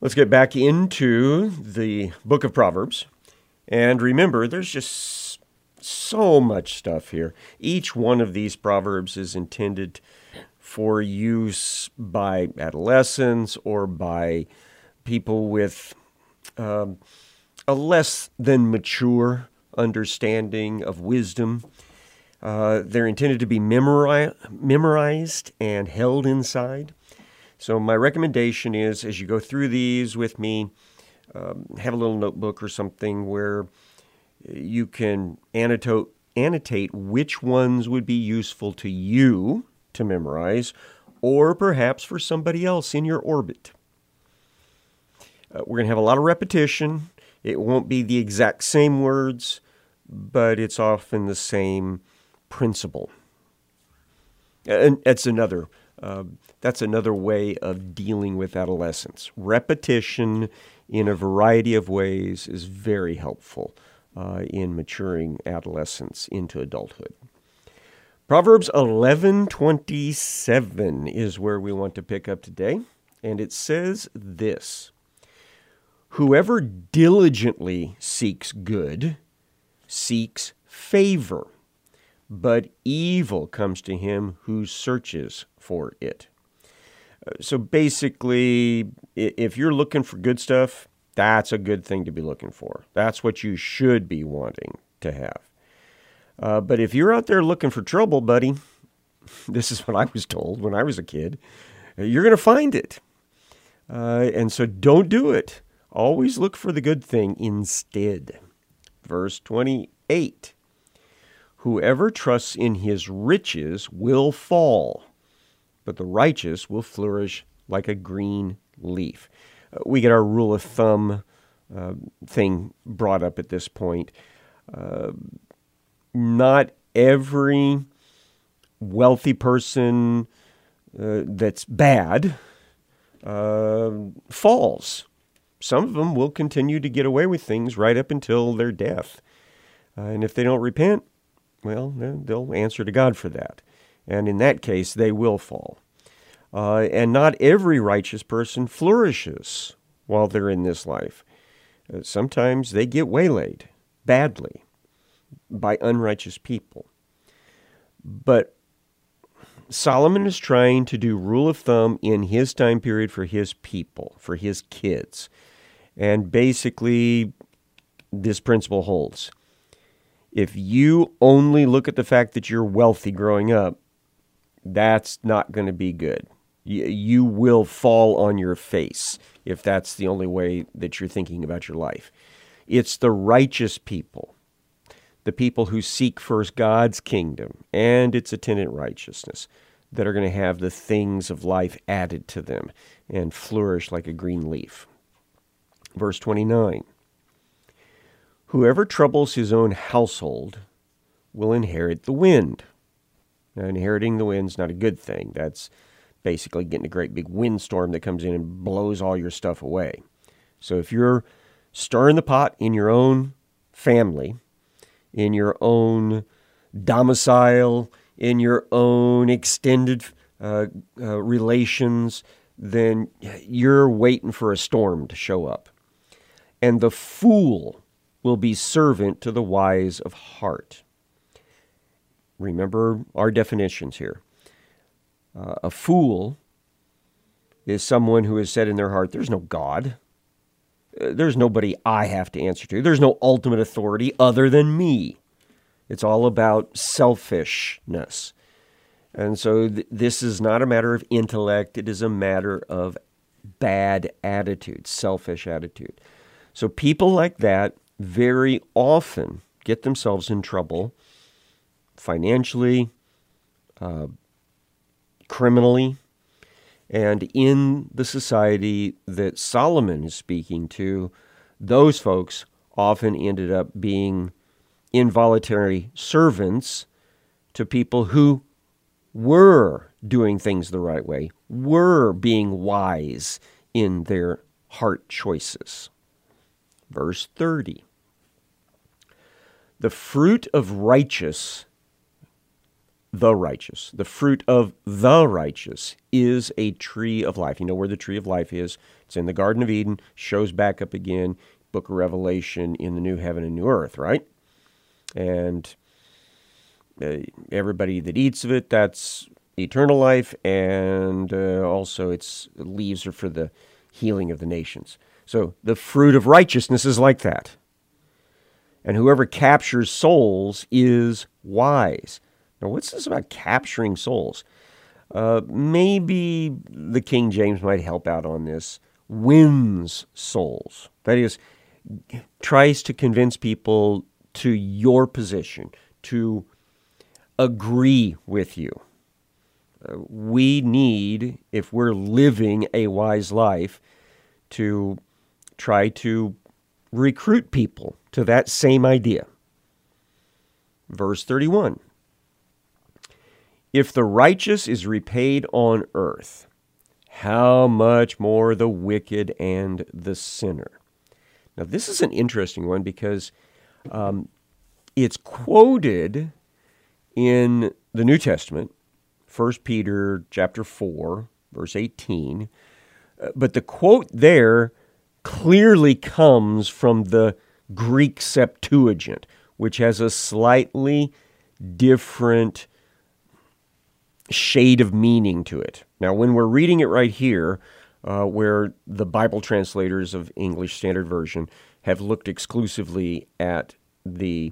Let's get back into the book of Proverbs. And remember, there's just so much stuff here. Each one of these Proverbs is intended for use by adolescents or by people with a less than mature understanding of wisdom. They're intended to be memorized and held inside. So my recommendation is, as you go through these with me, have a little notebook or something where you can annotate which ones would be useful to you to memorize, or perhaps for somebody else in your orbit. We're going to have a lot of repetition. It won't be the exact same words, but it's often the same principle. And that's another way of dealing with adolescence. Repetition in a variety of ways is very helpful in maturing adolescence into adulthood. Proverbs 11:27 is where we want to pick up today, and it says this: "Whoever diligently seeks good seeks favor, but evil comes to him who searches for it." So basically, if you're looking for good stuff, that's a good thing to be looking for. That's what you should be wanting to have. But if you're out there looking for trouble, buddy, this is what I was told when I was a kid, you're going to find it. And so don't do it. Always look for the good thing instead. Verse 28. "Whoever trusts in his riches will fall, but the righteous will flourish like a green leaf." We get our rule of thumb thing brought up at this point. Not every wealthy person that's bad falls. Some of them will continue to get away with things right up until their death. And if they don't repent, well, they'll answer to God for that. And in that case, they will fall. And not every righteous person flourishes while they're in this life. Sometimes they get waylaid badly by unrighteous people. But Solomon is trying to do rule of thumb in his time period for his people, for his kids. And basically, this principle holds. If you only look at the fact that you're wealthy growing up, that's not going to be good. You will fall on your face if that's the only way that you're thinking about your life. It's the righteous people, the people who seek first God's kingdom and its attendant righteousness, that are going to have the things of life added to them and flourish like a green leaf. Verse 29. "Whoever troubles his own household will inherit the wind." Now, inheriting the wind's not a good thing. That's basically getting a great big windstorm that comes in and blows all your stuff away. So if you're stirring the pot in your own family, in your own domicile, in your own extended relations, then you're waiting for a storm to show up. "And the fool will be servant to the wise of heart." Remember our definitions here. A fool is someone who has said in their heart, there's no God. There's nobody I have to answer to. There's no ultimate authority other than me. It's all about selfishness. And so this is not a matter of intellect. It is a matter of bad attitude, selfish attitude. So people like that very often get themselves in trouble financially, criminally, and in the society that Solomon is speaking to, those folks often ended up being involuntary servants to people who were doing things the right way, were being wise in their heart choices. Verse 30. "The fruit of righteous the righteous. The fruit of the righteous is a tree of life. You know where the tree of life is? It's in the Garden of Eden, shows back up again, book of Revelation, in the new heaven and new earth, right? And everybody that eats of it, that's eternal life, and also its leaves are for the healing of the nations. So the fruit of righteousness is like that. And whoever captures souls is wise. Now, what's this about capturing souls? Maybe the King James might help out on this. Wins souls. That is, tries to convince people to your position, to agree with you. We need, if we're living a wise life, to try to recruit people to that same idea. Verse 31. If the righteous is repaid on earth, how much more the wicked and the sinner? Now, this is an interesting one because it's quoted in the New Testament, 1 Peter chapter 4, verse 18. But the quote there clearly comes from the Greek Septuagint, which has a slightly different shade of meaning to it. Now, when we're reading it right here, where the Bible translators of English Standard Version have looked exclusively at the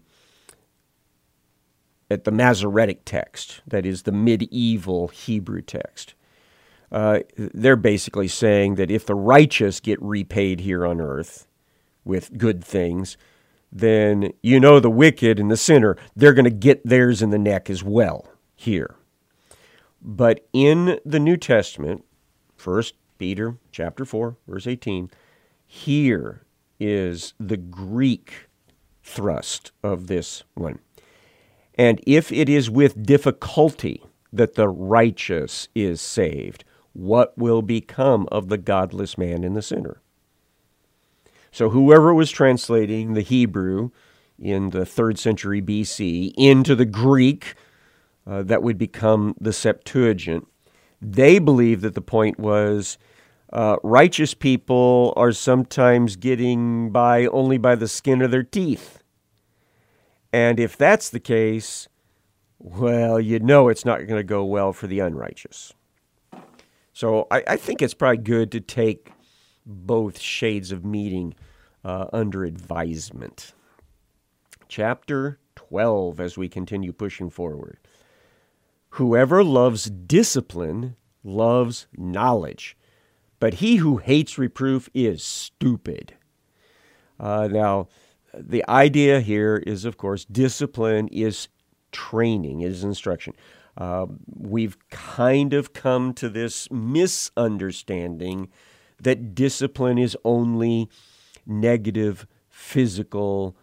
Masoretic text, that is the medieval Hebrew text, they're basically saying that if the righteous get repaid here on earth with good things, then you know the wicked and the sinner, they're going to get theirs in the neck as well here. But in the New Testament, 1 Peter chapter 4, verse 18, here is the Greek thrust of this one. And if it is with difficulty that the righteous is saved, what will become of the godless man and the sinner? So whoever was translating the Hebrew in the 3rd century BC into the Greek that would become the Septuagint, they believed that the point was righteous people are sometimes getting by only by the skin of their teeth. And if that's the case, well, you know it's not going to go well for the unrighteous. So I think it's probably good to take both shades of meaning under advisement. Chapter 12, as we continue pushing forward. Whoever loves discipline loves knowledge, but he who hates reproof is stupid. Now, the idea here is, of course, discipline is training, is instruction. We've kind of come to this misunderstanding that discipline is only negative physical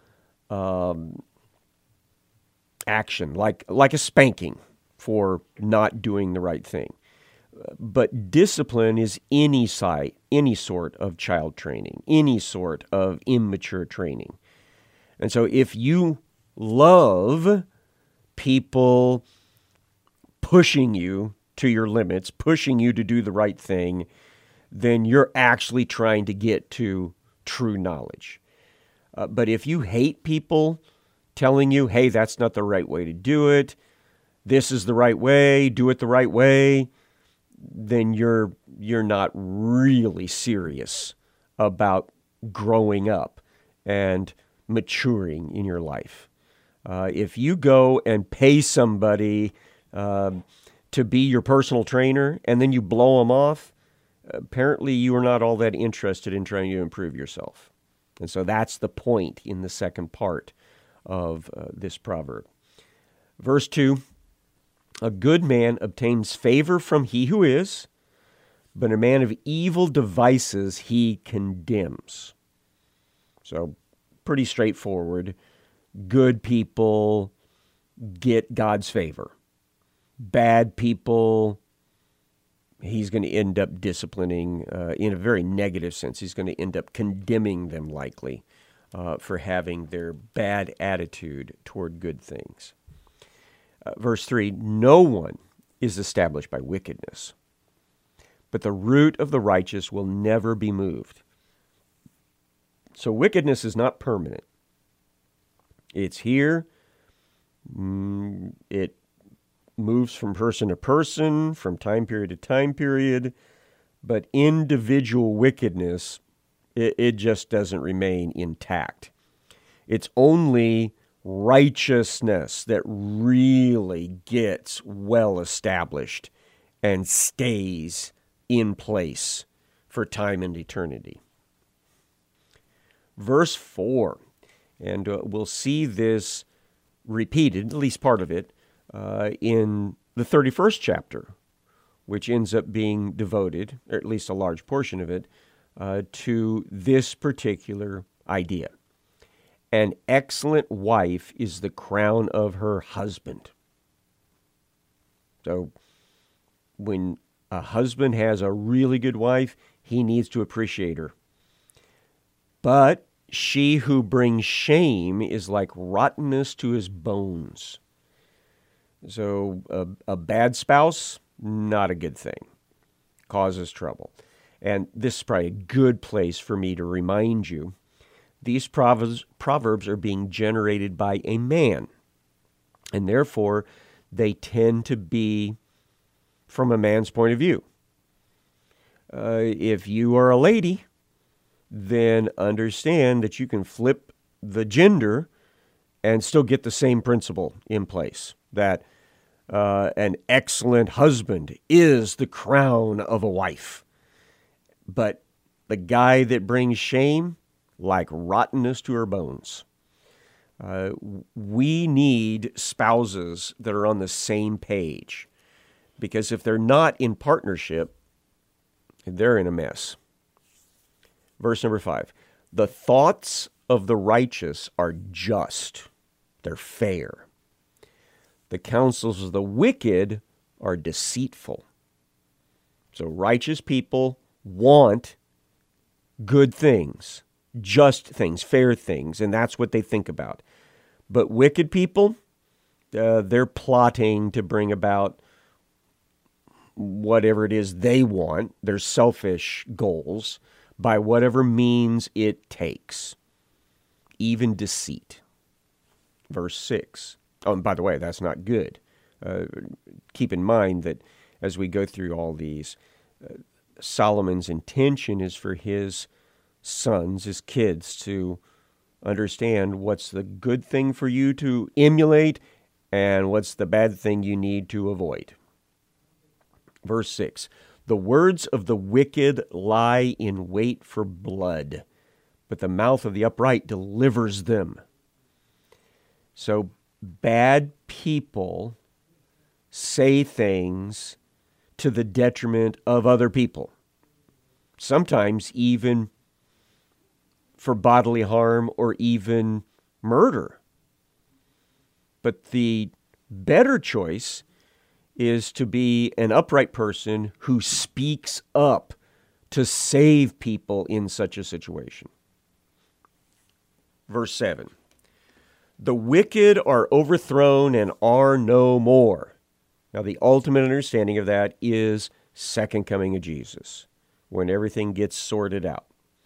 action, like a spanking for not doing the right thing. But discipline is any sort of child training, any sort of immature training. And so if you love people pushing you to your limits, pushing you to do the right thing, then you're actually trying to get to true knowledge. But if you hate people telling you, hey, that's not the right way to do it, this is the right way, do it the right way, then you're not really serious about growing up and maturing in your life. If you go and pay somebody to be your personal trainer and then you blow them off, apparently you are not all that interested in trying to improve yourself. And so that's the point in the second part of this proverb. Verse 2, a good man obtains favor from he who is, but a man of evil devices he condemns. So pretty straightforward. Good people get God's favor. Bad people, he's going to end up disciplining in a very negative sense. He's going to end up condemning them likely for having their bad attitude toward good things. Verse 3, no one is established by wickedness, but the root of the righteous will never be moved. So wickedness is not permanent. It's here. It moves from person to person, from time period to time period, but individual wickedness, it just doesn't remain intact. It's only righteousness that really gets well established and stays in place for time and eternity. Verse 4, and we'll see this repeated, at least part of it, in the 31st chapter, which ends up being devoted, or at least a large portion of it, to this particular idea. An excellent wife is the crown of her husband. So when a husband has a really good wife, he needs to appreciate her. But she who brings shame is like rottenness to his bones. So a bad spouse, not a good thing. Causes trouble. And this is probably a good place for me to remind you, these proverbs are being generated by a man, and therefore they tend to be from a man's point of view. If you are a lady, then understand that you can flip the gender and still get the same principle in place, that an excellent husband is the crown of a wife. But the guy that brings shame, like rottenness to her bones. We need spouses that are on the same page, because if they're not in partnership, they're in a mess. Verse number 5, the thoughts of the righteous are just, they're fair. The counsels of the wicked are deceitful. So righteous people want good things, just things, fair things, and that's what they think about. But wicked people, they're plotting to bring about whatever it is they want, their selfish goals, by whatever means it takes, even deceit. Verse 6. Oh, and by the way, that's not good. Keep in mind that as we go through all these, Solomon's intention is for his sons, his kids, to understand what's the good thing for you to emulate and what's the bad thing you need to avoid. Verse 6, the words of the wicked lie in wait for blood, but the mouth of the upright delivers them. So bad people say things to the detriment of other people, sometimes even for bodily harm or even murder. But the better choice is to be an upright person who speaks up to save people in such a situation. Verse 7, the wicked are overthrown and are no more. Now, the ultimate understanding of that is second coming of Jesus, when everything gets sorted out.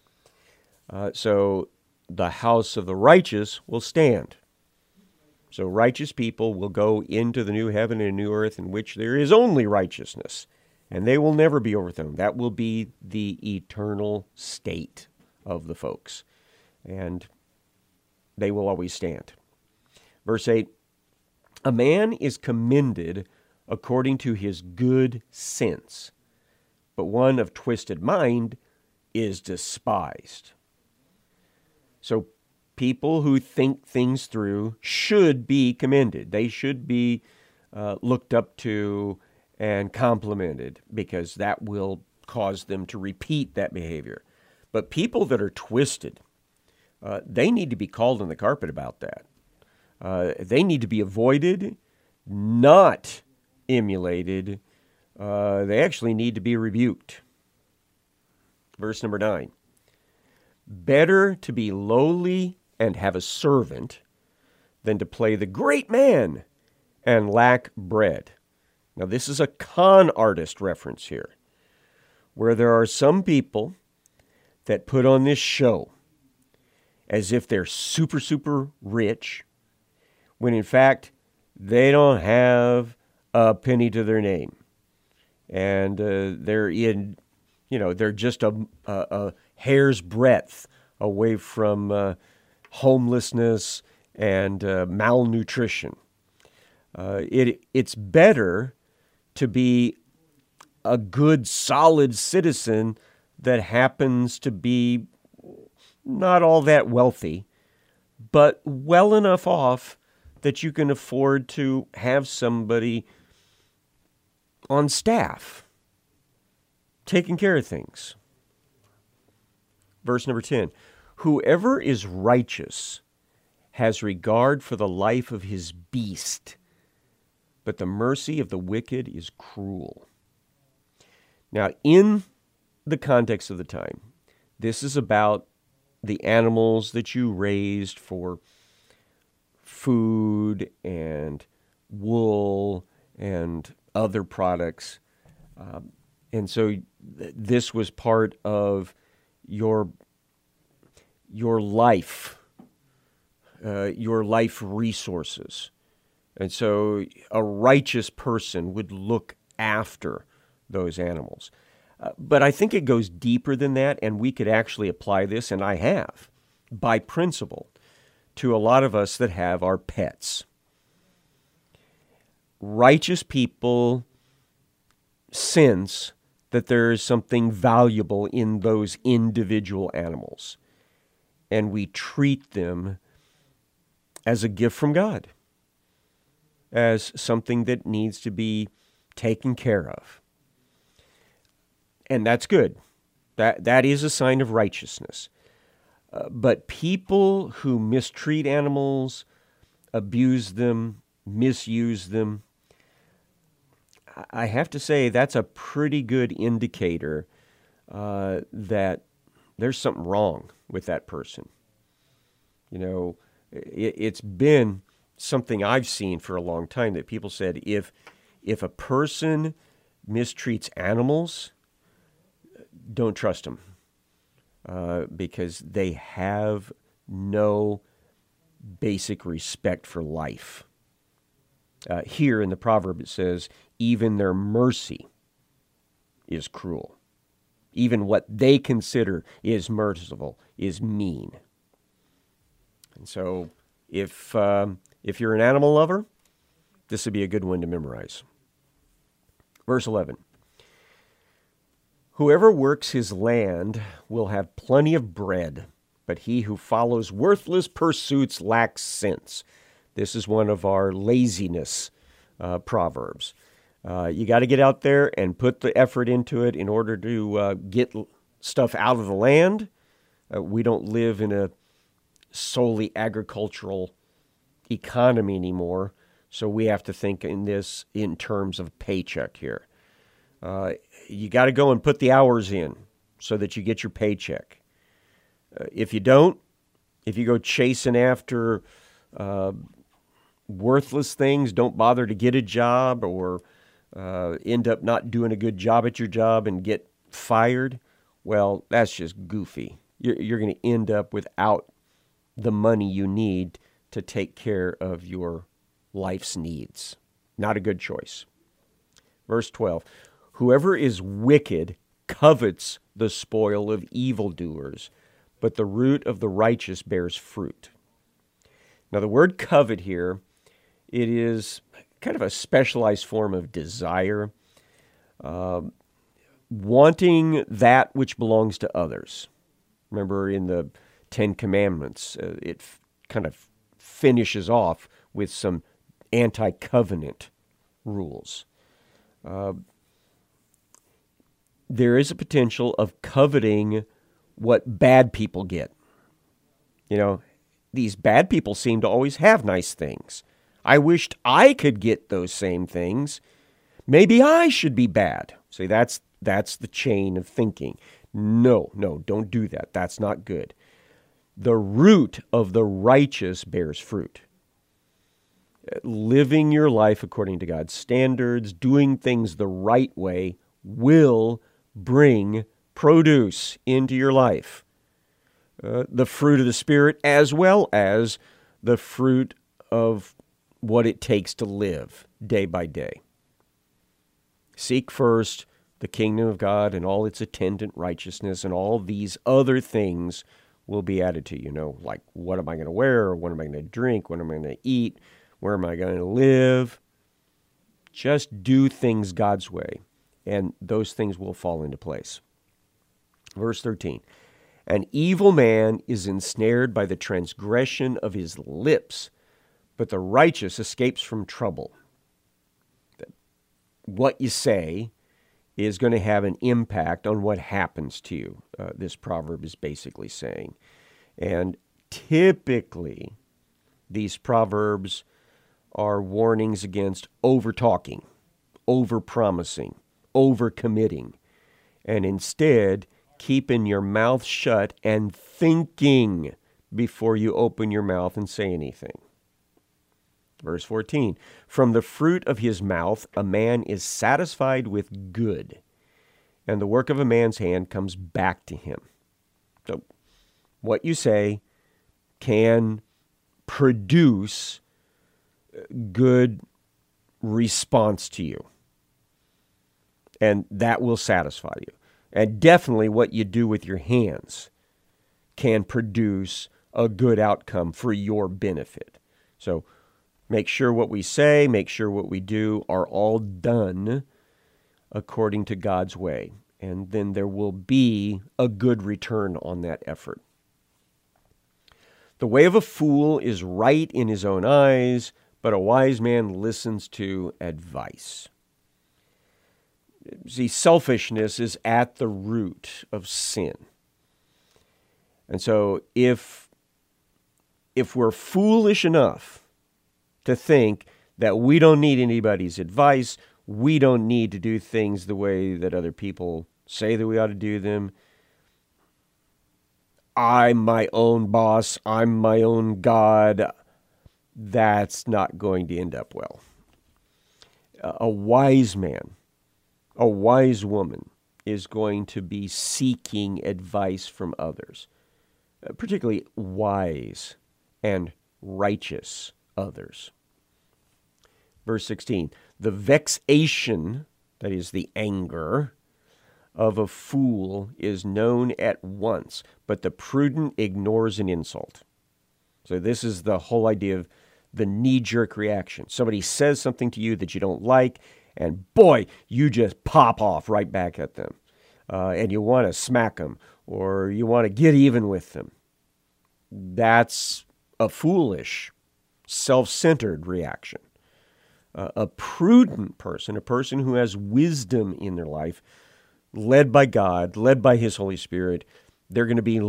So the house of the righteous will stand. So righteous people will go into the new heaven and new earth in which there is only righteousness, and they will never be overthrown. That will be the eternal state of the folks, and they will always stand. Verse 8, a man is commended according to his good sense, but one of twisted mind is despised. So people who think things through should be commended. They should be looked up to and complimented, because that will cause them to repeat that behavior. But people that are twisted, they need to be called on the carpet about that. They need to be avoided, not emulated. They actually need to be rebuked. Verse number 9. Better to be lowly and have a servant than to play the great man and lack bread. Now, this is a con artist reference here, where there are some people that put on this show as if they're super, super rich, when in fact, they don't have a penny to their name. And they're just a hair's breadth away from homelessness and malnutrition. It's better to be a good, solid citizen that happens to be not all that wealthy, but well enough off that you can afford to have somebody on staff taking care of things. Verse number 10, whoever is righteous has regard for the life of his beast, but the mercy of the wicked is cruel. Now, in the context of the time, this is about the animals that you raised for food and wool and other products. And so this was part of your life, your life resources. And so a righteous person would look after those animals. But I think it goes deeper than that, and we could actually apply this, and I have, by principle, to a lot of us that have our pets. Righteous people sense that there is something valuable in those individual animals, and we treat them as a gift from God, as something that needs to be taken care of. And that's good. That is a sign of righteousness. But people who mistreat animals, abuse them, misuse them, I have to say that's a pretty good indicator that there's something wrong with that person. You know, it's been something I've seen for a long time that people said if a person mistreats animals, don't trust them because they have no basic respect for life. Here in the proverb it says, even their mercy is cruel. Even what they consider is merciful is mean. And so if you're an animal lover, this would be a good one to memorize. Verse 11. Whoever works his land will have plenty of bread, but he who follows worthless pursuits lacks sense. This is one of our laziness proverbs. You got to get out there and put the effort into it in order to get stuff out of the land. We don't live in a solely agricultural economy anymore, so we have to think in terms of paycheck here. You got to go and put the hours in so that you get your paycheck. If you don't, if you go chasing after worthless things, don't bother to get a job, or end up not doing a good job at your job and get fired, well, that's just goofy. You're going to end up without the money you need to take care of your life's needs. Not a good choice. Verse 12, whoever is wicked covets the spoil of evildoers, but the root of the righteous bears fruit. Now, the word covet here, it is kind of a specialized form of desire, wanting that which belongs to others. Remember in the Ten Commandments, it kind of finishes off with some anti-covenant rules. There is a potential of coveting what bad people get. You know, these bad people seem to always have nice things. I wished I could get those same things. Maybe I should be bad. See, that's the chain of thinking. No, don't do that. That's not good. The root of the righteous bears fruit. Living your life according to God's standards, doing things the right way, will bring produce into your life. The fruit of the Spirit, as well as the fruit of what it takes to live day by day. Seek first the kingdom of God and all its attendant righteousness, and all these other things will be added to you. Like, what am I going to wear? Or what am I going to drink? What am I going to eat? Where am I going to live? Just do things God's way, and those things will fall into place. Verse 13, an evil man is ensnared by the transgression of his lips, but the righteous escapes from trouble. What you say is going to have an impact on what happens to you, this proverb is basically saying. And typically, these proverbs are warnings against over-talking, over-promising, over-committing, and instead keeping your mouth shut and thinking before you open your mouth and say anything. Verse 14, from the fruit of his mouth a man is satisfied with good, and the work of a man's hand comes back to him. So what you say can produce good response to you, and that will satisfy you. And definitely what you do with your hands can produce a good outcome for your benefit. So make sure what we say, make sure what we do are all done according to God's way, and then there will be a good return on that effort. The way of a fool is right in his own eyes, but a wise man listens to advice. See, selfishness is at the root of sin. And so if we're foolish enough to think that we don't need anybody's advice, we don't need to do things the way that other people say that we ought to do them, I'm my own boss, I'm my own God, that's not going to end up well. A wise man, a wise woman is going to be seeking advice from others, particularly wise and righteous others. Verse 16, the vexation, that is the anger, of a fool is known at once, but the prudent ignores an insult. So this is the whole idea of the knee-jerk reaction. Somebody says something to you that you don't like, and boy, you just pop off right back at them. And you want to smack them, or you want to get even with them. That's a foolish, self-centered reaction. A prudent person, a person who has wisdom in their life, led by God, led by His Holy Spirit, they're going to be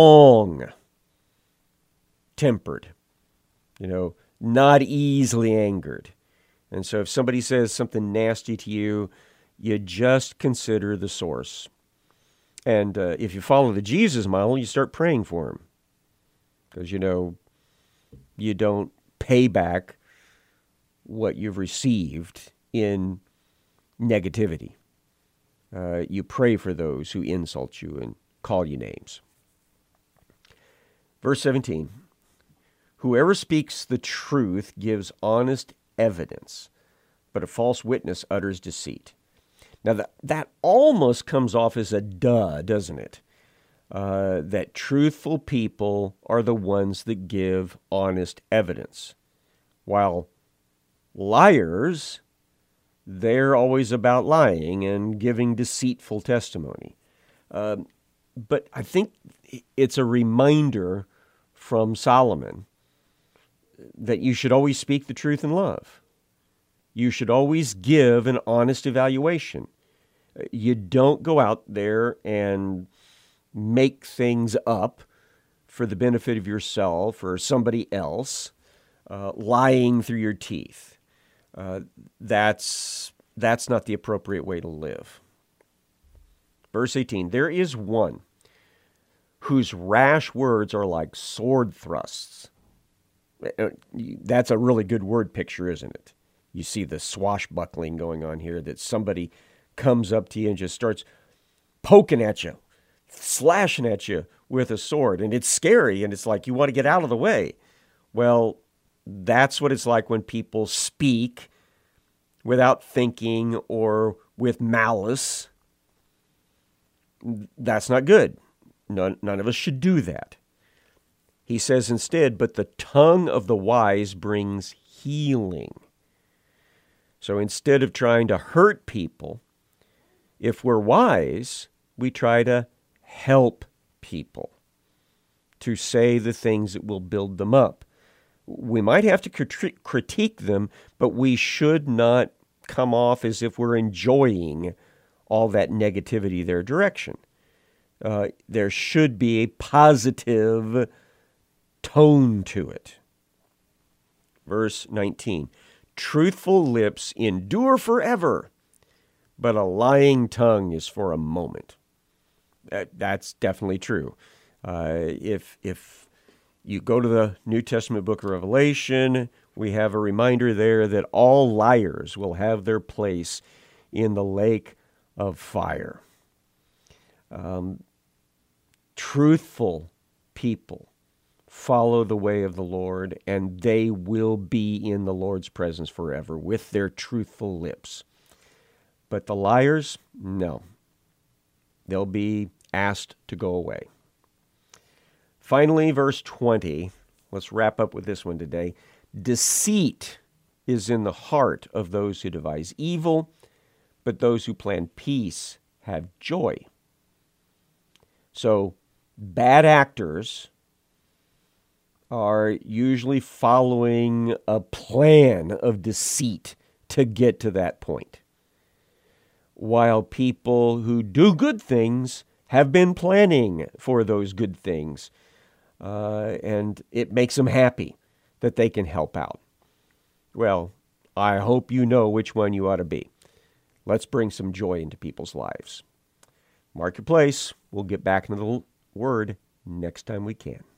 long-tempered, not easily angered. And so if somebody says something nasty to you, you just consider the source. And if you follow the Jesus model, you start praying for them. Because, you don't pay back what you've received in negativity. You pray for those who insult you and call you names. Verse 17, whoever speaks the truth gives honest evidence, but a false witness utters deceit. Now that almost comes off as a duh, doesn't it? That truthful people are the ones that give honest evidence, while liars, they're always about lying and giving deceitful testimony. But I think it's a reminder from Solomon that you should always speak the truth in love. You should always give an honest evaluation. You don't go out there and make things up for the benefit of yourself or somebody else, lying through your teeth. That's not the appropriate way to live. Verse 18, there is one whose rash words are like sword thrusts, That's a really good word picture, isn't it? You see the swashbuckling going on here, that somebody comes up to you and just starts poking at you, slashing at you with a sword. And it's scary, and it's like you want to get out of the way. Well, that's what it's like when people speak without thinking or with malice. That's not good. None of us should do that. He says instead, but the tongue of the wise brings healing. So instead of trying to hurt people, if we're wise, we try to help people, to say the things that will build them up. We might have to critique them, but we should not come off as if we're enjoying all that negativity their direction. There should be a positive tone to it. Verse 19, truthful lips endure forever, but a lying tongue is for a moment. That's definitely true. If you go to the New Testament book of Revelation, we have a reminder there that all liars will have their place in the lake of fire. Truthful people follow the way of the Lord, and they will be in the Lord's presence forever with their truthful lips. But the liars, no. They'll be asked to go away. Finally, verse 20, let's wrap up with this one today. Deceit is in the heart of those who devise evil, but those who plan peace have joy. So, bad actors are usually following a plan of deceit to get to that point, while people who do good things have been planning for those good things, and it makes them happy that they can help out. Well, I hope you know which one you ought to be. Let's bring some joy into people's lives. Mark your place. We'll get back into the Word next time we can.